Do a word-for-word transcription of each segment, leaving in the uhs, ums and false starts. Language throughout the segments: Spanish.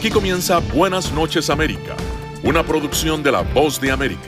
Aquí comienza Buenas noches América, una producción de La Voz de América.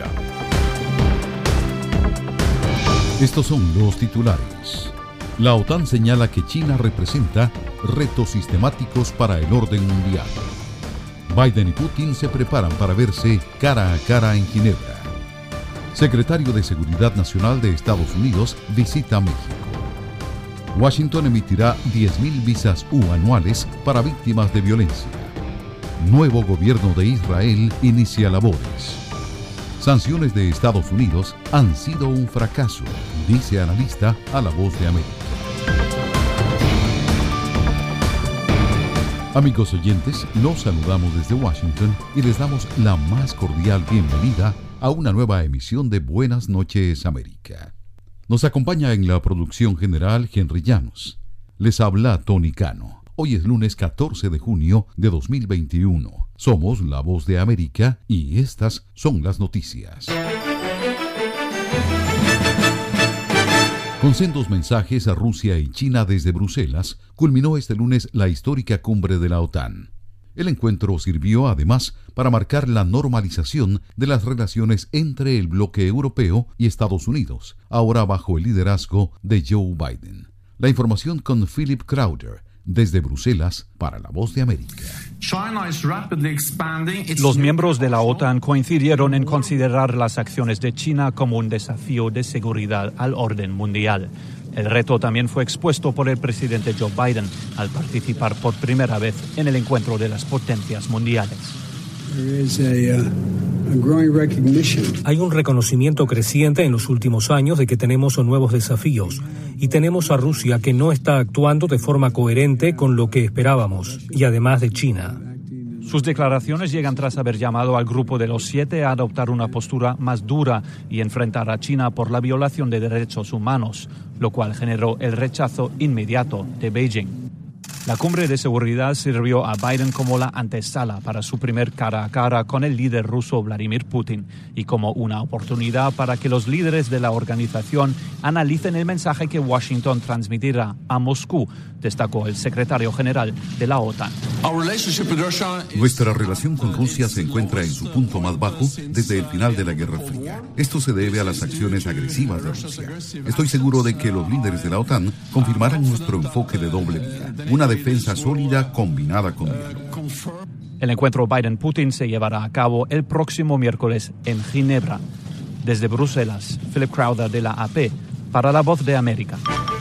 Estos son los titulares. La OTAN señala que China representa retos sistemáticos para el orden mundial. Biden y Putin se preparan para verse cara a cara en Ginebra. Secretario de Seguridad Nacional de Estados Unidos visita México. Washington emitirá diez mil visas U anuales para víctimas de violencia. Nuevo gobierno de Israel inicia labores. Sanciones de Estados Unidos han sido un fracaso, dice analista a La Voz de América. Amigos oyentes, los saludamos desde Washington y les damos la más cordial bienvenida a una nueva emisión de Buenas noches América. Nos acompaña en la producción general Henry Llanos. Les habla Tony Cano. Hoy es lunes catorce de junio de dos mil veintiuno. Somos La Voz de América y estas son las noticias. Con sendos mensajes a Rusia y China desde Bruselas, culminó este lunes la histórica cumbre de la OTAN. El encuentro sirvió además para marcar la normalización de las relaciones entre el bloque europeo y Estados Unidos, ahora bajo el liderazgo de Joe Biden. La información con Philip Crowder, desde Bruselas, para La Voz de América. Los miembros de la OTAN coincidieron en considerar las acciones de China como un desafío de seguridad al orden mundial. El reto también fue expuesto por el presidente Joe Biden al participar por primera vez en el encuentro de las potencias mundiales. Hay un reconocimiento creciente en los últimos años de que tenemos nuevos desafíos y tenemos a Rusia que no está actuando de forma coherente con lo que esperábamos, y además de China. Sus declaraciones llegan tras haber llamado al Grupo de los Siete a adoptar una postura más dura y enfrentar a China por la violación de derechos humanos, lo cual generó el rechazo inmediato de Beijing. La cumbre de seguridad sirvió a Biden como la antesala para su primer cara a cara con el líder ruso Vladimir Putin y como una oportunidad para que los líderes de la organización analicen el mensaje que Washington transmitirá a Moscú, destacó el secretario general de la OTAN. Nuestra relación con Rusia se encuentra en su punto más bajo desde el final de la Guerra Fría. Esto se debe a las acciones agresivas de Rusia. Estoy seguro de que los líderes de la OTAN confirmarán nuestro enfoque de doble vía, una defensa sólida combinada con diálogo. El encuentro Biden-Putin se llevará a cabo el próximo miércoles en Ginebra. Desde Bruselas, Philip Crowder de la A P, para La Voz de América.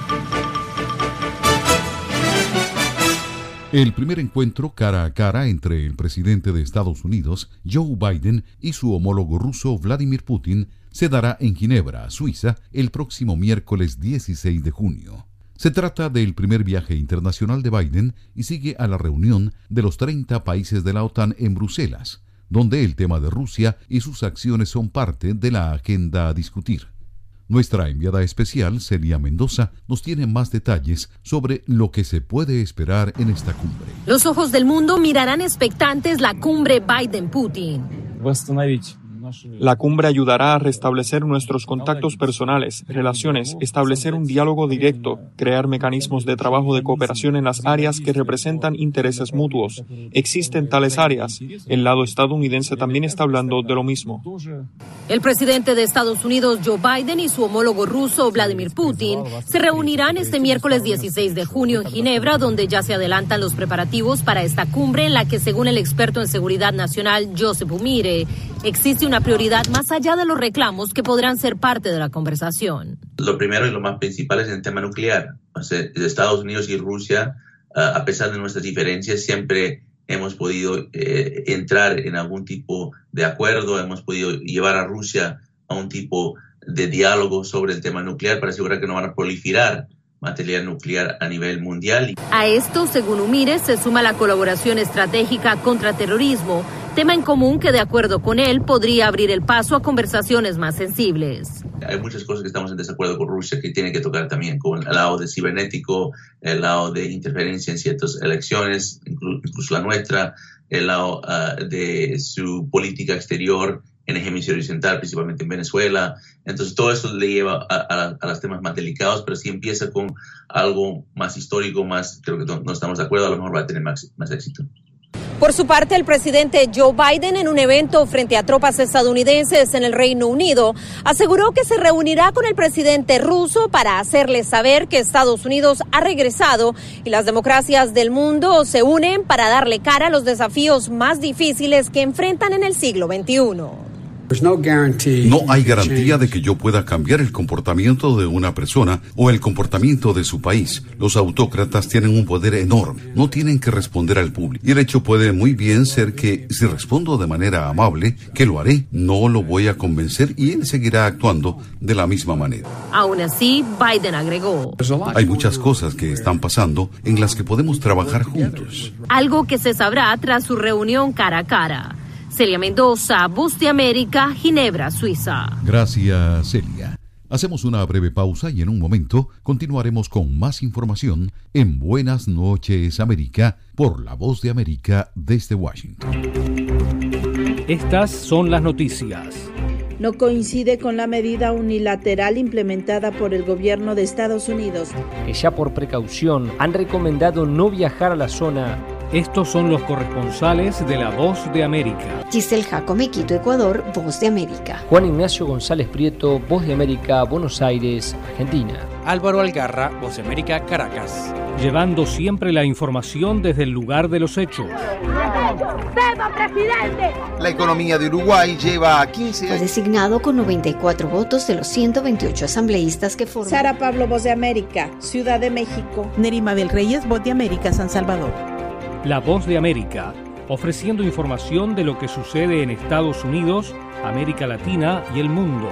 El primer encuentro cara a cara entre el presidente de Estados Unidos, Joe Biden, y su homólogo ruso, Vladimir Putin, se dará en Ginebra, Suiza, el próximo miércoles dieciséis de junio. Se trata del primer viaje internacional de Biden y sigue a la reunión de los treinta países de la OTAN en Bruselas, donde el tema de Rusia y sus acciones son parte de la agenda a discutir. Nuestra enviada especial, Celia Mendoza, nos tiene más detalles sobre lo que se puede esperar en esta cumbre. Los ojos del mundo mirarán expectantes la cumbre Biden-Putin. La cumbre ayudará a restablecer nuestros contactos personales, relaciones, establecer un diálogo directo, crear mecanismos de trabajo de cooperación en las áreas que representan intereses mutuos. Existen tales áreas. El lado estadounidense también está hablando de lo mismo. El presidente de Estados Unidos, Joe Biden, y su homólogo ruso, Vladimir Putin, se reunirán este miércoles dieciséis de junio en Ginebra, donde ya se adelantan los preparativos para esta cumbre en la que, según el experto en seguridad nacional, Joseph Umire, existe una prioridad más allá de los reclamos que podrán ser parte de la conversación. Lo primero y lo más principal es el tema nuclear. O sea, Estados Unidos y Rusia, uh, a pesar de nuestras diferencias, siempre hemos podido eh, entrar en algún tipo de acuerdo, hemos podido llevar a Rusia a un tipo de diálogo sobre el tema nuclear para asegurar que no van a proliferar material nuclear a nivel mundial. A esto, según Umire, se suma la colaboración estratégica contra terrorismo, tema en común que, de acuerdo con él, podría abrir el paso a conversaciones más sensibles. Hay muchas cosas que estamos en desacuerdo con Rusia que tienen que tocar también con el lado de cibernético, el lado de interferencia en ciertas elecciones, incluso la nuestra, el lado uh, de su política exterior en el hemisferio occidental, principalmente en Venezuela. Entonces todo eso le lleva a, a, a los temas más delicados, pero si empieza con algo más histórico, más, creo que no, no estamos de acuerdo, a lo mejor va a tener más, más éxito. Por su parte, el presidente Joe Biden, en un evento frente a tropas estadounidenses en el Reino Unido, aseguró que se reunirá con el presidente ruso para hacerle saber que Estados Unidos ha regresado y las democracias del mundo se unen para darle cara a los desafíos más difíciles que enfrentan en el siglo veintiuno. No hay garantía de que yo pueda cambiar el comportamiento de una persona o el comportamiento de su país. Los autócratas tienen un poder enorme, no tienen que responder al público. Y el hecho puede muy bien ser que, si respondo de manera amable, que lo haré, no lo voy a convencer y él seguirá actuando de la misma manera. Aún así, Biden agregó: hay muchas cosas que están pasando en las que podemos trabajar juntos. Algo que se sabrá tras su reunión cara a cara. Celia Mendoza, Voz de América, Ginebra, Suiza. Gracias, Celia. Hacemos una breve pausa y en un momento continuaremos con más información en Buenas noches, América, por la Voz de América desde Washington. Estas son las noticias. No coincide con la medida unilateral implementada por el gobierno de Estados Unidos, que ya por precaución han recomendado no viajar a la zona. Estos son los corresponsales de la Voz de América. Giselle Jacome, Quito, Ecuador, Voz de América. Juan Ignacio González Prieto, Voz de América, Buenos Aires, Argentina. Álvaro Algarra, Voz de América, Caracas. Llevando siempre la información desde el lugar de los hechos. La economía de Uruguay lleva a quince años. Fue designado con noventa y cuatro votos de los ciento veintiocho asambleístas que forman. Sara Pablo, Voz de América, Ciudad de México. Nerima Bel Reyes, Voz de América, San Salvador. La Voz de América, ofreciendo información de lo que sucede en Estados Unidos, América Latina y el mundo.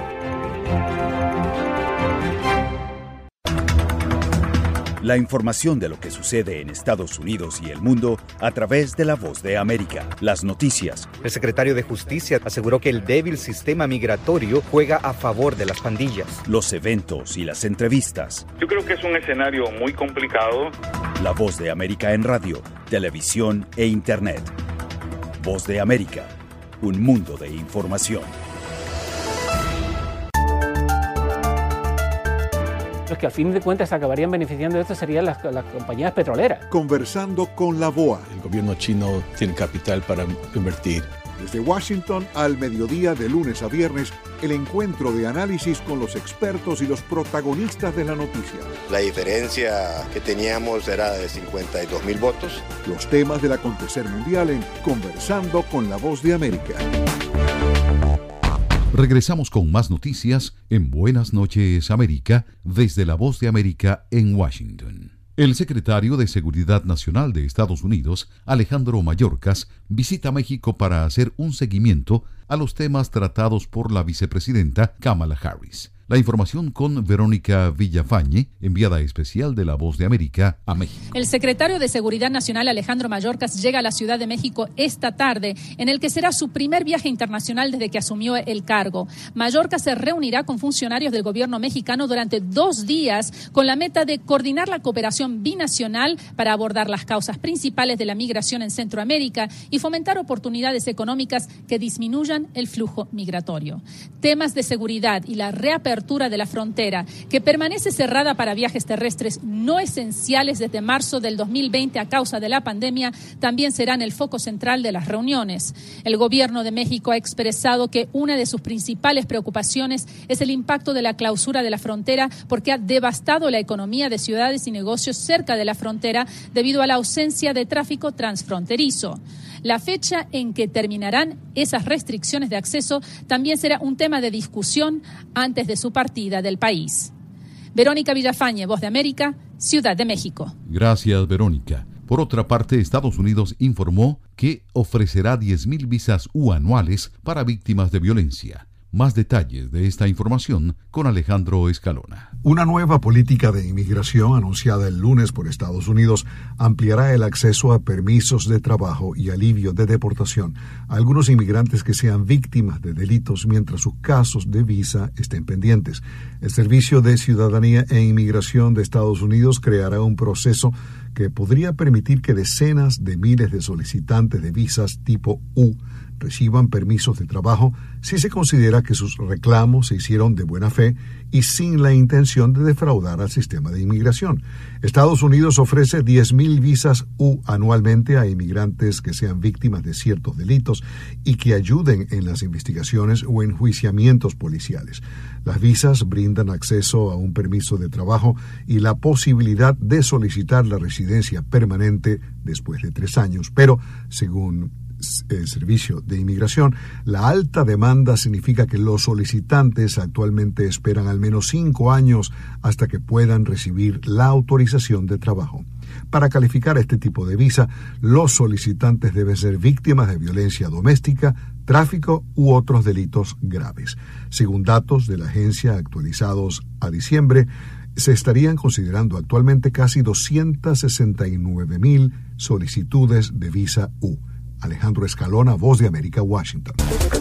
La información de lo que sucede en Estados Unidos y el mundo a través de la Voz de América. Las noticias. El secretario de Justicia aseguró que el débil sistema migratorio juega a favor de las pandillas. Los eventos y las entrevistas. Yo creo que es un escenario muy complicado. La Voz de América en radio, televisión e internet. Voz de América, un mundo de información. Los que al fin de cuentas acabarían beneficiando de esto serían las, las compañías petroleras. Conversando con la B O A. El gobierno chino tiene capital para invertir. Desde Washington al mediodía de lunes a viernes, el encuentro de análisis con los expertos y los protagonistas de la noticia. La diferencia que teníamos era de cincuenta y dos mil votos. Los temas del acontecer mundial en Conversando con la Voz de América. Regresamos con más noticias en Buenas noches, América, desde la Voz de América en Washington. El secretario de Seguridad Nacional de Estados Unidos, Alejandro Mayorkas, visita México para hacer un seguimiento a los temas tratados por la vicepresidenta Kamala Harris. La información con Verónica Villafañe, enviada especial de La Voz de América a México. El secretario de Seguridad Nacional, Alejandro Mayorkas, llega a la Ciudad de México esta tarde, en el que será su primer viaje internacional desde que asumió el cargo. Mayorkas se reunirá con funcionarios del gobierno mexicano durante dos días con la meta de coordinar la cooperación binacional para abordar las causas principales de la migración en Centroamérica y fomentar oportunidades económicas que disminuyan el flujo migratorio. Temas de seguridad y la reapertura de la frontera, que permanece cerrada para viajes terrestres no esenciales desde marzo del dos mil veinte a causa de la pandemia, también serán el foco central de las reuniones. El gobierno de México ha expresado que una de sus principales preocupaciones es el impacto de la clausura de la frontera, porque ha devastado la economía de ciudades y negocios cerca de la frontera debido a la ausencia de tráfico transfronterizo. La fecha en que terminarán esas restricciones de acceso también será un tema de discusión antes de su partida del país. Verónica Villafañe, Voz de América, Ciudad de México. Gracias, Verónica. Por otra parte, Estados Unidos informó que ofrecerá diez mil visas U anuales para víctimas de violencia. Más detalles de esta información con Alejandro Escalona. Una nueva política de inmigración anunciada el lunes por Estados Unidos ampliará el acceso a permisos de trabajo y alivio de deportación a algunos inmigrantes que sean víctimas de delitos mientras sus casos de visa estén pendientes. El Servicio de Ciudadanía e Inmigración de Estados Unidos creará un proceso que podría permitir que decenas de miles de solicitantes de visas tipo U reciban permisos de trabajo si se considera que sus reclamos se hicieron de buena fe y sin la intención de defraudar al sistema de inmigración. Estados Unidos ofrece diez mil visas U anualmente a inmigrantes que sean víctimas de ciertos delitos y que ayuden en las investigaciones o enjuiciamientos policiales. Las visas brindan acceso a un permiso de trabajo y la posibilidad de solicitar la residencia permanente después de tres años, pero según el Servicio de Inmigración, la alta demanda significa que los solicitantes actualmente esperan al menos cinco años hasta que puedan recibir la autorización de trabajo. Para calificar este tipo de visa, los solicitantes deben ser víctimas de violencia doméstica, tráfico u otros delitos graves. Según datos de la agencia actualizados a diciembre, se estarían considerando actualmente casi doscientas sesenta y nueve mil solicitudes de visa U. Alejandro Escalona, Voz de América, Washington.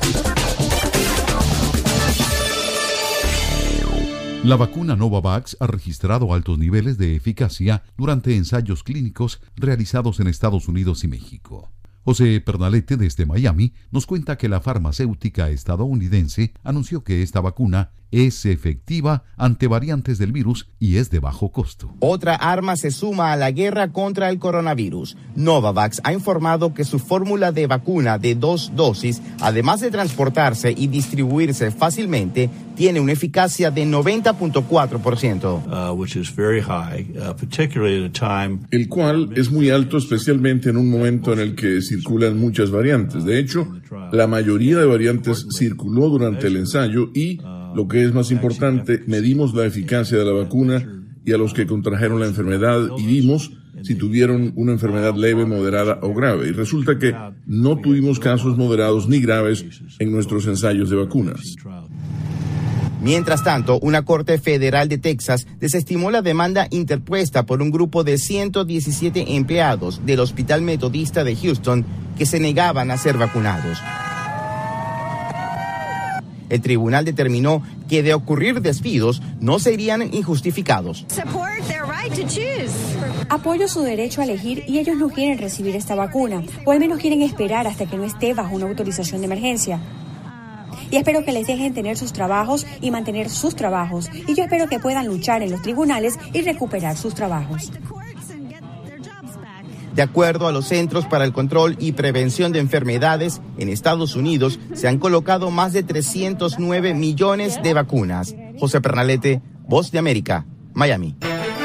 La vacuna Novavax ha registrado altos niveles de eficacia durante ensayos clínicos realizados en Estados Unidos y México. José Pernalete, desde Miami, nos cuenta que la farmacéutica estadounidense anunció que esta vacuna es efectiva ante variantes del virus y es de bajo costo. Otra arma se suma a la guerra contra el coronavirus. Novavax ha informado que su fórmula de vacuna de dos dosis, además de transportarse y distribuirse fácilmente, tiene una eficacia de noventa punto cuatro por ciento. Uh, which is very high, uh, particularly at a time... El cual es muy alto, especialmente en un momento en el que circulan muchas variantes. De hecho, la mayoría de variantes circuló durante el ensayo y, lo que es más importante, medimos la eficacia de la vacuna y a los que contrajeron la enfermedad y vimos si tuvieron una enfermedad leve, moderada o grave. Y resulta que no tuvimos casos moderados ni graves en nuestros ensayos de vacunas. Mientras tanto, una corte federal de Texas desestimó la demanda interpuesta por un grupo de ciento diecisiete empleados del Hospital Metodista de Houston que se negaban a ser vacunados. El tribunal determinó que de ocurrir despidos no serían injustificados. Apoyo su derecho a elegir y ellos no quieren recibir esta vacuna, o al menos quieren esperar hasta que no esté bajo una autorización de emergencia. Y espero que les dejen tener sus trabajos y mantener sus trabajos. Y yo espero que puedan luchar en los tribunales y recuperar sus trabajos. De acuerdo a los Centros para el Control y Prevención de Enfermedades, en Estados Unidos se han colocado más de trescientos nueve millones de vacunas. José Pernalete, Voz de América, Miami.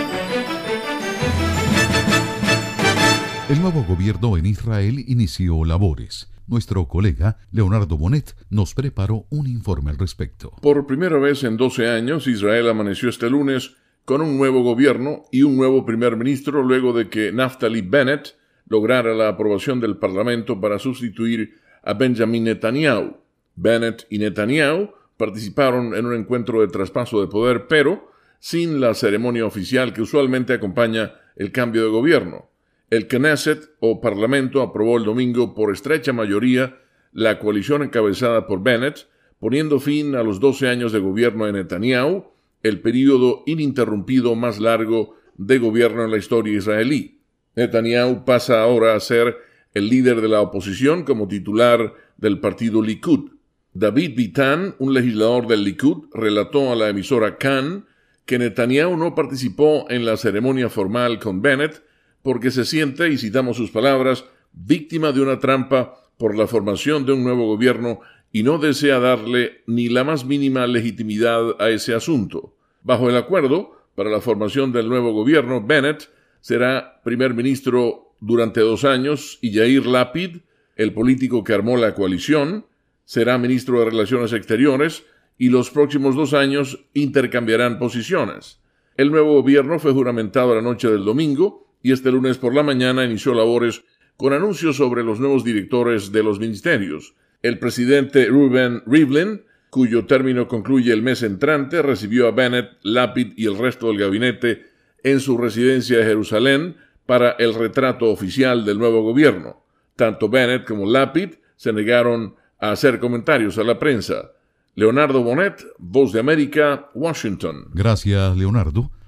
El nuevo gobierno en Israel inició labores. Nuestro colega Leonardo Bonet nos preparó un informe al respecto. Por primera vez en doce años, Israel amaneció este lunes con un nuevo gobierno y un nuevo primer ministro luego de que Naftali Bennett lograra la aprobación del Parlamento para sustituir a Benjamin Netanyahu. Bennett y Netanyahu participaron en un encuentro de traspaso de poder, pero sin la ceremonia oficial que usualmente acompaña el cambio de gobierno. El Knesset, o Parlamento, aprobó el domingo por estrecha mayoría la coalición encabezada por Bennett, poniendo fin a los doce años de gobierno de Netanyahu, el período ininterrumpido más largo de gobierno en la historia israelí. Netanyahu pasa ahora a ser el líder de la oposición como titular del partido Likud. David Bitan, un legislador del Likud, relató a la emisora Kan que Netanyahu no participó en la ceremonia formal con Bennett porque se siente, y citamos sus palabras, víctima de una trampa por la formación de un nuevo gobierno y no desea darle ni la más mínima legitimidad a ese asunto. Bajo el acuerdo, para la formación del nuevo gobierno, Bennett será primer ministro durante dos años y Yair Lapid, el político que armó la coalición, será ministro de Relaciones Exteriores y los próximos dos años intercambiarán posiciones. El nuevo gobierno fue juramentado la noche del domingo y este lunes por la mañana inició labores con anuncios sobre los nuevos directores de los ministerios. El presidente Reuven Rivlin, cuyo término concluye el mes entrante, recibió a Bennett, Lapid y el resto del gabinete en su residencia de Jerusalén para el retrato oficial del nuevo gobierno. Tanto Bennett como Lapid se negaron a hacer comentarios a la prensa. Leonardo Bonet, Voz de América, Washington. Gracias, Leonardo.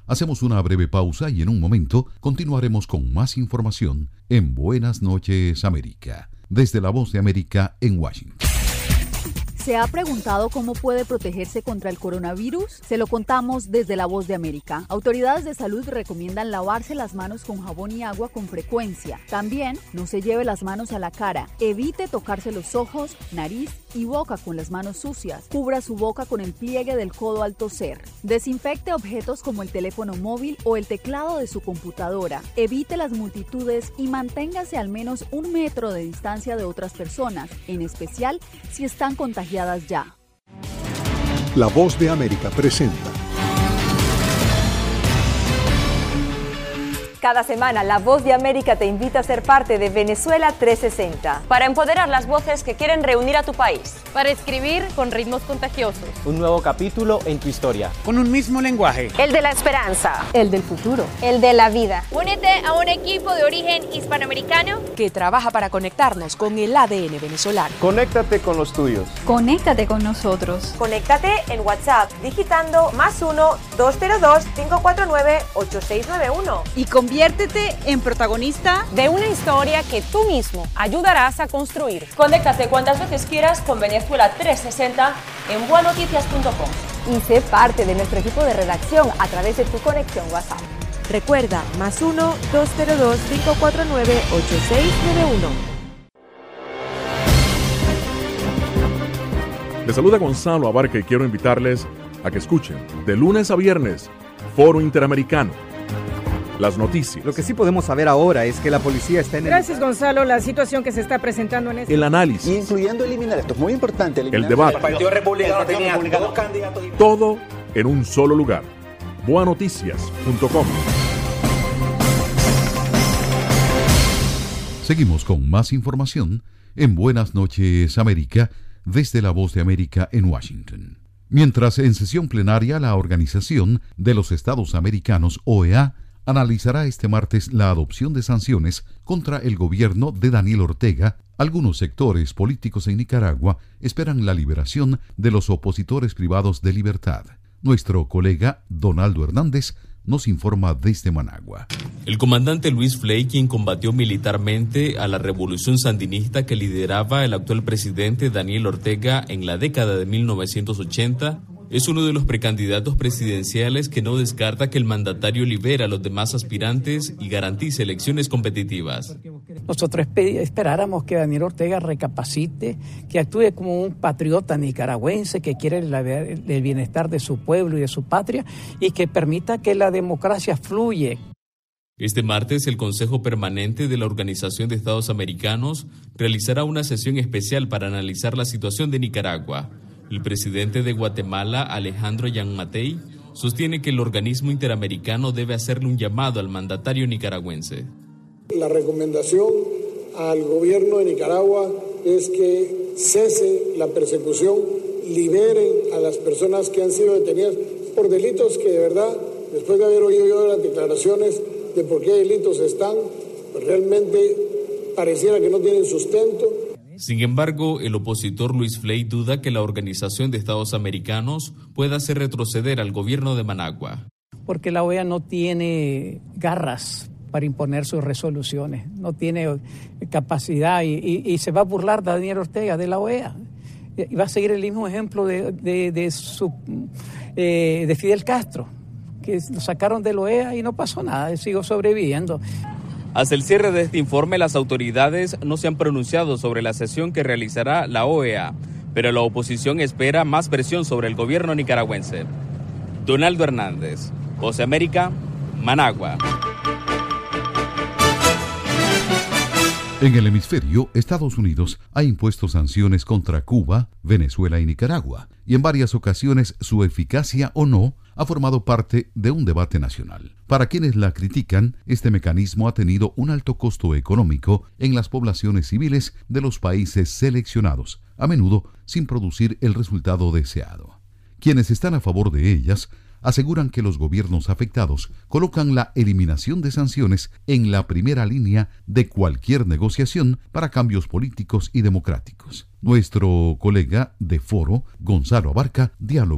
Hacemos una breve pausa y en un momento continuaremos con más información en Buenas noches, América. Desde la Voz de América en Washington. ¿Se ha preguntado cómo puede protegerse contra el coronavirus? Se lo contamos desde La Voz de América. Autoridades de salud recomiendan lavarse las manos con jabón y agua con frecuencia. También no se lleve las manos a la cara. Evite tocarse los ojos, nariz y boca con las manos sucias. Cubra su boca con el pliegue del codo al toser. Desinfecte objetos como el teléfono móvil o el teclado de su computadora. Evite las multitudes y manténgase al menos un metro de distancia de otras personas, en especial si están contagiadas ya. La Voz de América presenta. Cada semana, La Voz de América te invita a ser parte de Venezuela trescientos sesenta. Para empoderar las voces que quieren reunir a tu país. Para escribir con ritmos contagiosos. Un nuevo capítulo en tu historia. Con un mismo lenguaje. El de la esperanza. El del futuro. El de la vida. Únete a un equipo de origen hispanoamericano que trabaja para conectarnos con el A D N venezolano. Conéctate con los tuyos. Conéctate con nosotros. Conéctate en WhatsApp digitando más uno, dos cero dos, cinco cuatro nueve, ocho seis nueve uno. Y conviértete en protagonista de una historia que tú mismo ayudarás a construir. Conéctate cuantas veces quieras con Venezuela trescientos sesenta en buenoticias punto com. Y sé parte de nuestro equipo de redacción a través de tu conexión WhatsApp. Recuerda, más uno, dos cero dos, cinco cuatro nueve, ocho seis nueve uno. Les saluda Gonzalo Abarca y quiero invitarles a que escuchen de lunes a viernes Foro Interamericano. Las noticias. Lo que sí podemos saber ahora es que la policía está en el... Gracias, Gonzalo. La situación que se está presentando en este... El análisis. Incluyendo eliminar, esto es muy importante. El debate. El Partido Republicano tenía dos candidatos. Todo en un solo lugar. buenoticias punto com. Seguimos con más información en Buenas noches, América, desde La Voz de América en Washington. Mientras en sesión plenaria la Organización de los Estados Americanos, O E A, analizará este martes la adopción de sanciones contra el gobierno de Daniel Ortega, algunos sectores políticos en Nicaragua esperan la liberación de los opositores privados de libertad. Nuestro colega Donaldo Hernández nos informa desde Managua. El comandante Luis Flay, quien combatió militarmente a la revolución sandinista que lideraba el actual presidente Daniel Ortega en la década de mil novecientos ochenta, es uno de los precandidatos presidenciales que no descarta que el mandatario libere a los demás aspirantes y garantice elecciones competitivas. Nosotros esperáramos que Daniel Ortega recapacite, que actúe como un patriota nicaragüense que quiere el bienestar de su pueblo y de su patria y que permita que la democracia fluya. Este martes, el Consejo Permanente de la Organización de Estados Americanos realizará una sesión especial para analizar la situación de Nicaragua. El presidente de Guatemala, Alejandro Yamatei, sostiene que el organismo interamericano debe hacerle un llamado al mandatario nicaragüense. La recomendación al gobierno de Nicaragua es que cese la persecución, liberen a las personas que han sido detenidas por delitos que de verdad, después de haber oído yo las declaraciones de por qué delitos están, pues realmente pareciera que no tienen sustento. Sin embargo, el opositor Luis Flay duda que la Organización de Estados Americanos pueda hacer retroceder al gobierno de Managua. Porque la O E A no tiene garras para imponer sus resoluciones, no tiene capacidad y, y, y se va a burlar de Daniel Ortega de la O E A. Y va a seguir el mismo ejemplo de, de, de, su, eh, de Fidel Castro, que lo sacaron de la O E A y no pasó nada, sigo sobreviviendo. Hasta el cierre de este informe, las autoridades no se han pronunciado sobre la sesión que realizará la O E A, pero la oposición espera más presión sobre el gobierno nicaragüense. Donaldo Hernández, Voz de América, Managua. En el hemisferio, Estados Unidos ha impuesto sanciones contra Cuba, Venezuela y Nicaragua, y en varias ocasiones su eficacia o no ha formado parte de un debate nacional. Para quienes la critican, este mecanismo ha tenido un alto costo económico en las poblaciones civiles de los países seleccionados, a menudo sin producir el resultado deseado. Quienes están a favor de ellas aseguran que los gobiernos afectados colocan la eliminación de sanciones en la primera línea de cualquier negociación para cambios políticos y democráticos. Nuestro colega de Foro, Gonzalo Abarca, dialogó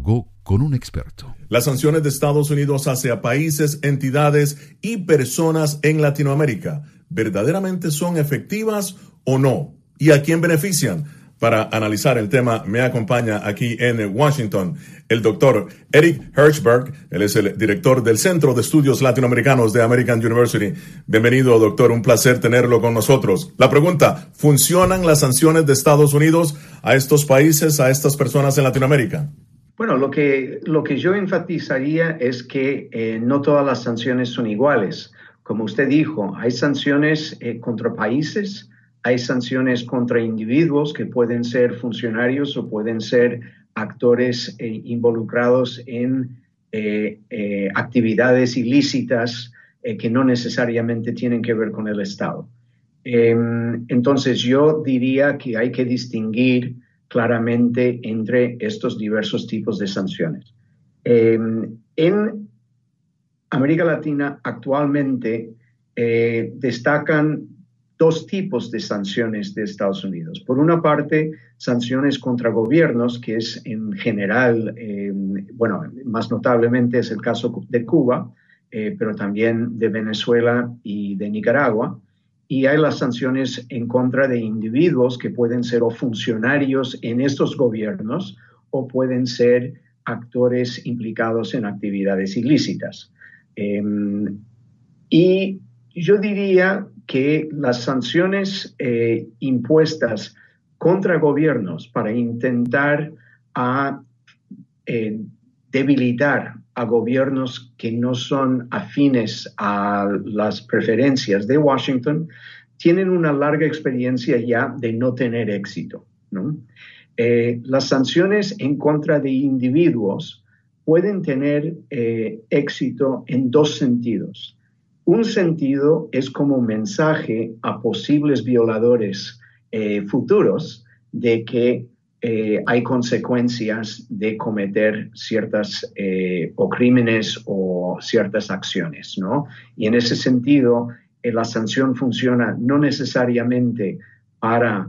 con un experto. Las sanciones de Estados Unidos hacia países, entidades y personas en Latinoamérica, ¿verdaderamente son efectivas o no? ¿Y a quién benefician? Para analizar el tema me acompaña aquí en Washington el doctor Eric Hirschberg. Él es el director del Centro de Estudios Latinoamericanos de American University. Bienvenido, doctor. Un placer tenerlo con nosotros. La pregunta, ¿funcionan las sanciones de Estados Unidos a estos países, a estas personas en Latinoamérica? Bueno, lo que, lo que yo enfatizaría es que eh, no todas las sanciones son iguales. Como usted dijo, hay sanciones eh, contra países, hay sanciones contra individuos que pueden ser funcionarios o pueden ser actores eh, involucrados en eh, eh, actividades ilícitas eh, que no necesariamente tienen que ver con el Estado. Eh, entonces, yo diría que hay que distinguir claramente entre estos diversos tipos de sanciones. Eh, en América Latina actualmente eh, destacan dos tipos de sanciones de Estados Unidos. Por una parte, sanciones contra gobiernos, que es en general, eh, bueno, más notablemente es el caso de Cuba, eh, pero también de Venezuela y de Nicaragua. Y hay las sanciones en contra de individuos que pueden ser o funcionarios en estos gobiernos o pueden ser actores implicados en actividades ilícitas. Eh, y yo diría que las sanciones eh, impuestas contra gobiernos para intentar a, eh, debilitar a gobiernos que no son afines a las preferencias de Washington tienen una larga experiencia ya de no tener éxito, ¿no? Eh, las sanciones en contra de individuos pueden tener eh, éxito en dos sentidos. Un sentido es como mensaje a posibles violadores eh, futuros de que eh, hay consecuencias de cometer ciertas eh, o crímenes o ciertas acciones, ¿no? Y en ese sentido, eh, la sanción funciona no necesariamente para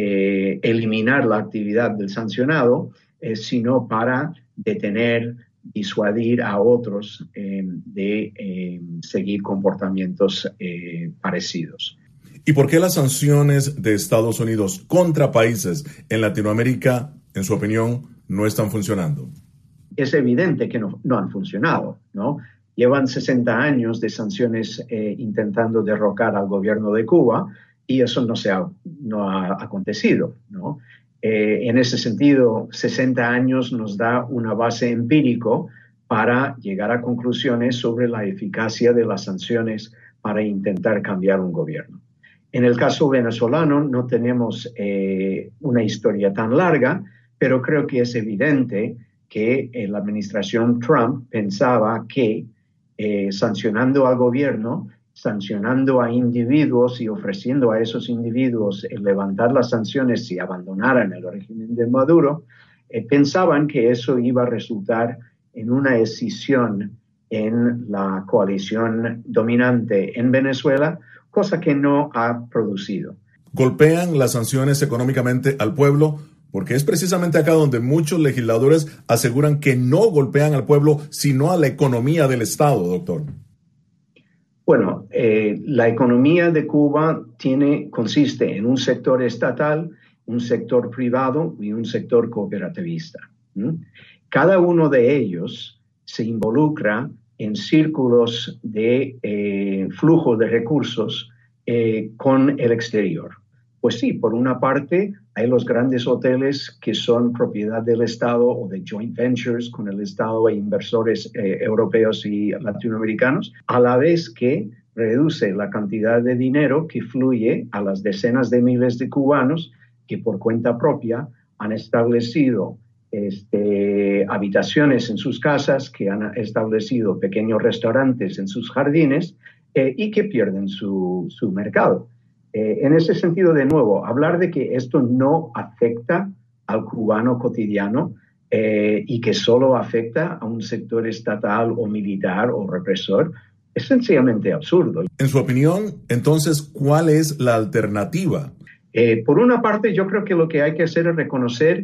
eh, eliminar la actividad del sancionado, eh, sino para detener, disuadir a otros eh, de eh, seguir comportamientos eh, parecidos. ¿Y por qué las sanciones de Estados Unidos contra países en Latinoamérica, en su opinión, no están funcionando? Es evidente que no, no han funcionado, ¿no? Llevan sesenta años de sanciones eh, intentando derrocar al gobierno de Cuba y eso no, se ha, no ha acontecido, ¿no? Eh, en ese sentido, sesenta años nos da una base empírico para llegar a conclusiones sobre la eficacia de las sanciones para intentar cambiar un gobierno. En el caso venezolano no tenemos eh, una historia tan larga, pero creo que es evidente que eh, la administración Trump pensaba que eh, sancionando al gobierno, sancionando a individuos y ofreciendo a esos individuos el levantar las sanciones si abandonaran el régimen de Maduro, eh, pensaban que eso iba a resultar en una escisión en la coalición dominante en Venezuela, cosa que no ha producido. ¿Golpean las sanciones económicamente al pueblo? Porque es precisamente acá donde muchos legisladores aseguran que no golpean al pueblo, sino a la economía del Estado, doctor. Bueno, eh, la economía de Cuba tiene, consiste en un sector estatal, un sector privado y un sector cooperativista. ¿Mm? Cada uno de ellos se involucra en círculos de eh, flujo de recursos eh, con el exterior. Pues sí, por una parte hay los grandes hoteles que son propiedad del Estado o de joint ventures con el Estado e inversores eh, europeos y latinoamericanos, a la vez que reduce la cantidad de dinero que fluye a las decenas de miles de cubanos que por cuenta propia han establecido este, habitaciones en sus casas, que han establecido pequeños restaurantes en sus jardines eh, y que pierden su, su mercado. Eh, en ese sentido, de nuevo, hablar de que esto no afecta al cubano cotidiano eh, y que solo afecta a un sector estatal o militar o represor es sencillamente absurdo. En su opinión, entonces, ¿cuál es la alternativa? Eh, por una parte, yo creo que lo que hay que hacer es reconocer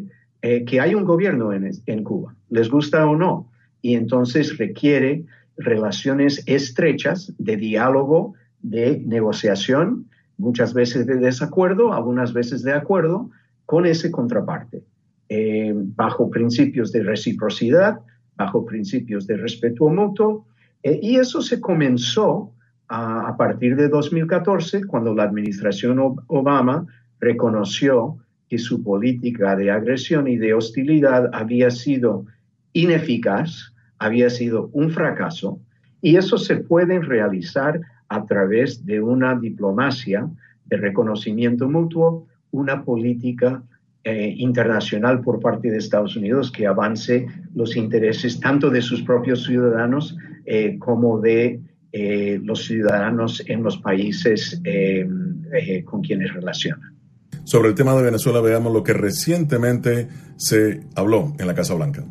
eh, que hay un gobierno en, en Cuba, les gusta o no, y entonces requiere relaciones estrechas de diálogo, de negociación, muchas veces de desacuerdo, algunas veces de acuerdo, con ese contraparte, eh, bajo principios de reciprocidad, bajo principios de respeto mutuo, eh, y eso se comenzó a, a partir de dos mil catorce, cuando la administración Obama reconoció que su política de agresión y de hostilidad había sido ineficaz, había sido un fracaso, y eso se puede realizar a través de una diplomacia de reconocimiento mutuo, una política eh, internacional por parte de Estados Unidos que avance los intereses tanto de sus propios ciudadanos eh, como de eh, los ciudadanos en los países eh, eh, con quienes relacionan. Sobre el tema de Venezuela, veamos lo que recientemente se habló en la Casa Blanca.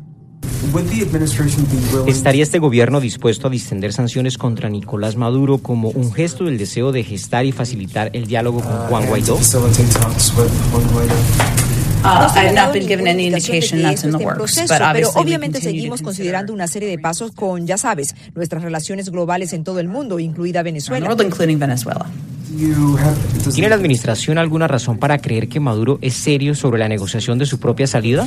¿Estaría este gobierno dispuesto a distender sanciones contra Nicolás Maduro como un gesto del deseo de gestar y facilitar el diálogo con Juan Guaidó? Uh, I have not been given any indication that's in the works, but pero obviously obviamente we continue seguimos to considerando una serie de pasos con, ya sabes, nuestras relaciones globales en todo el mundo, incluida Venezuela. world, including Venezuela. ¿Tiene la administración alguna razón para creer que Maduro es serio sobre la negociación de su propia salida?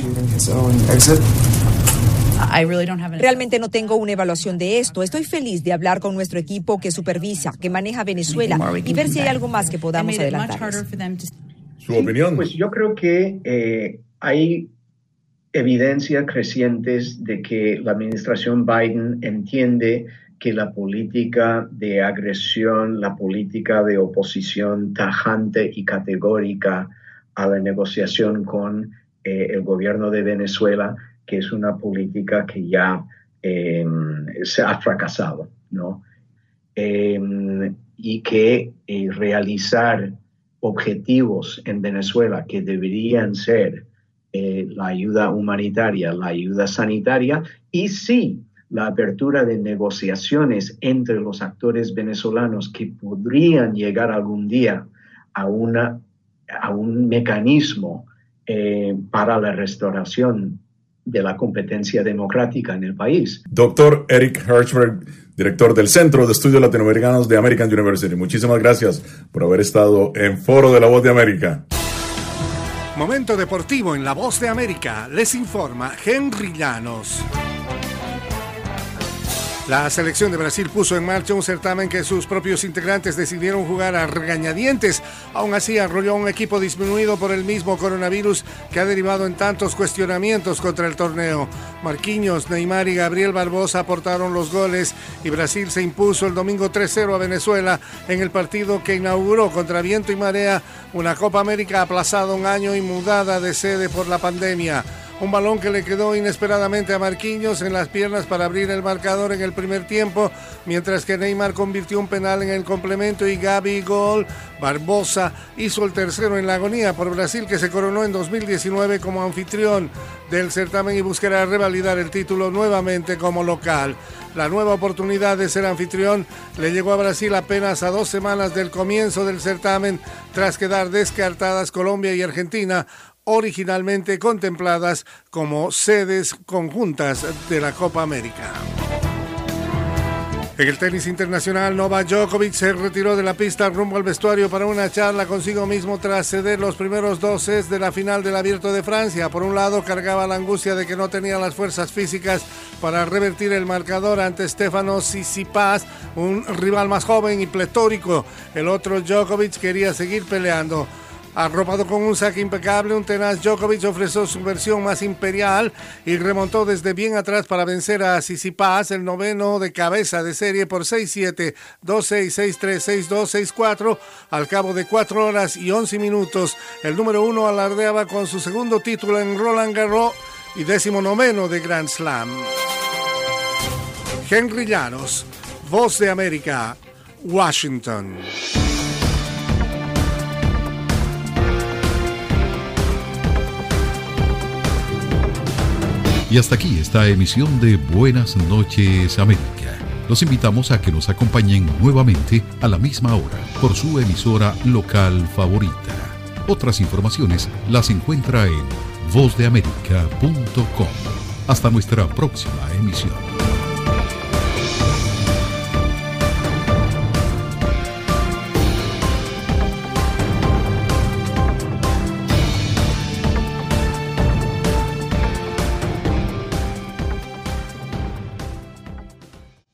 Realmente no tengo una evaluación de esto. Estoy feliz de hablar con nuestro equipo que supervisa, que maneja Venezuela y ver si hay algo más que podamos adelantar. ¿Su opinión? Pues yo creo que eh, hay evidencias crecientes de que la administración Biden entiende que la política de agresión, la política de oposición tajante y categórica a la negociación con eh, el gobierno de Venezuela, que es una política que ya eh, se ha fracasado, ¿no? Eh, y que eh, realizar objetivos en Venezuela que deberían ser eh, la ayuda humanitaria, la ayuda sanitaria y sí la apertura de negociaciones entre los actores venezolanos que podrían llegar algún día a, una, a un mecanismo eh, para la restauración de la competencia democrática en el país. Doctor Eric Hertzberg, director del Centro de Estudios Latinoamericanos de American University. Muchísimas gracias por haber estado en Foro de la Voz de América. Momento deportivo en La Voz de América. Les informa Henry Llanos. La selección de Brasil puso en marcha un certamen que sus propios integrantes decidieron jugar a regañadientes. Aún así, arrolló un equipo disminuido por el mismo coronavirus que ha derivado en tantos cuestionamientos contra el torneo. Marquinhos, Neymar y Gabriel Barbosa aportaron los goles y Brasil se impuso el domingo tres cero a Venezuela en el partido que inauguró contra viento y marea una Copa América aplazada un año y mudada de sede por la pandemia. Un balón que le quedó inesperadamente a Marquinhos en las piernas para abrir el marcador en el primer tiempo, mientras que Neymar convirtió un penal en el complemento y Gabi gol. Barbosa hizo el tercero en la agonía por Brasil, que se coronó en dos mil diecinueve como anfitrión del certamen y buscará revalidar el título nuevamente como local. La nueva oportunidad de ser anfitrión le llegó a Brasil apenas a dos semanas del comienzo del certamen, tras quedar descartadas Colombia y Argentina, originalmente contempladas como sedes conjuntas de la Copa América. En el tenis internacional, Novak Djokovic se retiró de la pista rumbo al vestuario para una charla consigo mismo tras ceder los primeros dos sets de la final del Abierto de Francia. Por un lado, cargaba la angustia de que no tenía las fuerzas físicas para revertir el marcador ante Stefanos Tsitsipas, un rival más joven y pletórico. El otro, Djokovic, quería seguir peleando. Arropado con un saque impecable, un tenaz Djokovic ofreció su versión más imperial y remontó desde bien atrás para vencer a Tsitsipas, el noveno de cabeza de serie, por seis siete, dos seis, seis tres, seis dos, seis cuatro. Al cabo de cuatro horas y once minutos, el número uno alardeaba con su segundo título en Roland Garros y décimo noveno de Grand Slam. Henry Llanos, Voz de América, Washington. Y hasta aquí esta emisión de Buenas noches América. Los invitamos a que nos acompañen nuevamente a la misma hora por su emisora local favorita. Otras informaciones las encuentra en voz de américa punto com. Hasta nuestra próxima emisión.